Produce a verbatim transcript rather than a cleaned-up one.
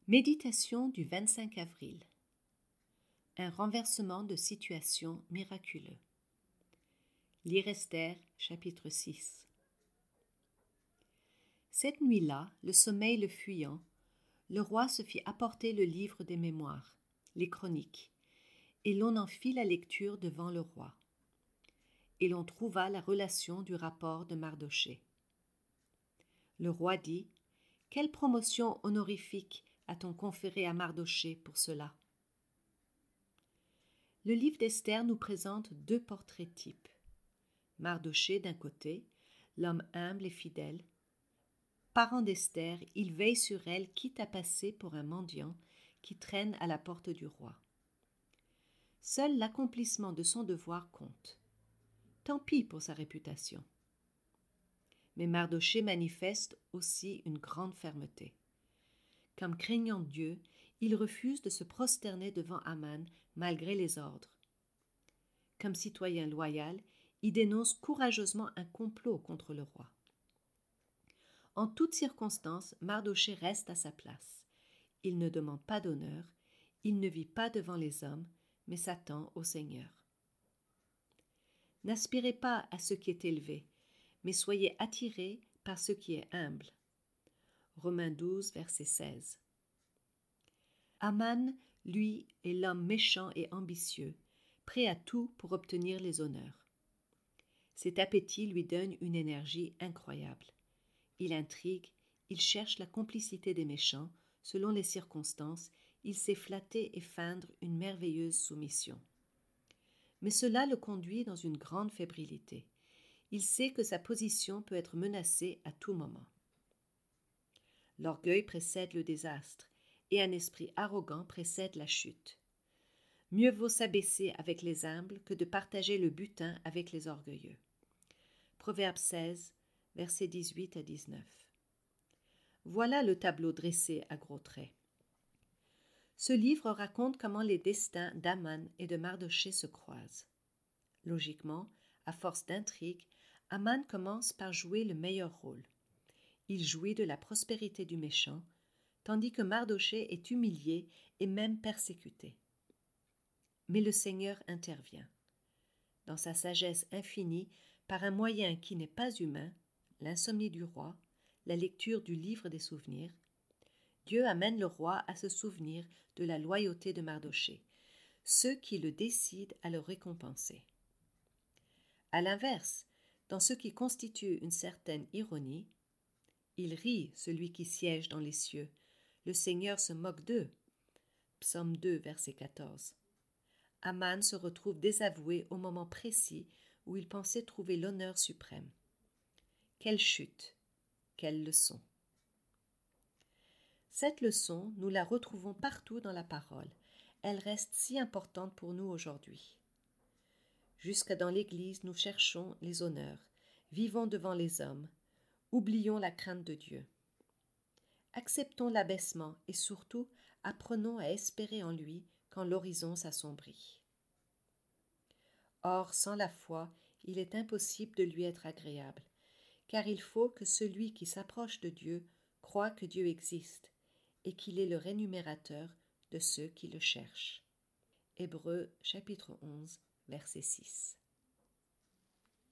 Méditation du vingt-cinq avril. Un renversement de situation miraculeux. Lire Esther, chapitre six. Cette nuit-là, le sommeil le fuyant, le roi se fit apporter le livre des mémoires, les chroniques, et l'on en fit la lecture devant le roi. Et l'on trouva la relation du rapport de Mardochée. Le roi dit : « Quelle promotion honorifique a-t-on conféré à Mardochée pour cela ?» Le livre d'Esther nous présente deux portraits types. Mardochée d'un côté, l'homme humble et fidèle. Parent d'Esther, il veille sur elle, quitte à passer pour un mendiant qui traîne à la porte du roi. Seul l'accomplissement de son devoir compte. Tant pis pour sa réputation. Mais Mardochée manifeste aussi une grande fermeté. Comme craignant Dieu, il refuse de se prosterner devant Aman malgré les ordres. Comme citoyen loyal, il dénonce courageusement un complot contre le roi. En toutes circonstances, Mardochée reste à sa place. Il ne demande pas d'honneur, il ne vit pas devant les hommes, mais s'attend au Seigneur. N'aspirez pas à ce qui est élevé, mais soyez attirés par ce qui est humble. Romains douze, verset seize. Aman, lui, est l'homme méchant et ambitieux, prêt à tout pour obtenir les honneurs. Cet appétit lui donne une énergie incroyable. Il intrigue, il cherche la complicité des méchants, selon les circonstances, il sait flatter et feindre une merveilleuse soumission. Mais cela le conduit dans une grande fébrilité. Il sait que sa position peut être menacée à tout moment. L'orgueil précède le désastre, et un esprit arrogant précède la chute. Mieux vaut s'abaisser avec les humbles que de partager le butin avec les orgueilleux. Proverbe seize, versets dix-huit à dix-neuf. Voilà le tableau dressé à gros traits. Ce livre raconte comment les destins d'Aman et de Mardochée se croisent. Logiquement, à force d'intrigue, Aman commence par jouer le meilleur rôle. Il jouit de la prospérité du méchant, tandis que Mardochée est humilié et même persécuté. Mais le Seigneur intervient. Dans sa sagesse infinie, par un moyen qui n'est pas humain, l'insomnie du roi, la lecture du livre des souvenirs, Dieu amène le roi à se souvenir de la loyauté de Mardochée, ce qui le décide à le récompenser. À l'inverse, dans ce qui constitue une certaine ironie, il rit celui qui siège dans les cieux, le Seigneur se moque d'eux. Psaume deux, verset quatorze. Aman se retrouve désavoué au moment précis où il pensait trouver l'honneur suprême. Quelle chute, quelle leçon. Cette leçon, nous la retrouvons partout dans la parole. Elle reste si importante pour nous aujourd'hui. Jusque dans l'Église, nous cherchons les honneurs, vivons devant les hommes, oublions la crainte de Dieu. Acceptons l'abaissement et surtout, apprenons à espérer en lui quand l'horizon s'assombrit. Or, sans la foi, il est impossible de lui être agréable, car il faut que celui qui s'approche de Dieu croie que Dieu existe et qu'il est le rémunérateur de ceux qui le cherchent. Hébreux chapitre onze, verset six.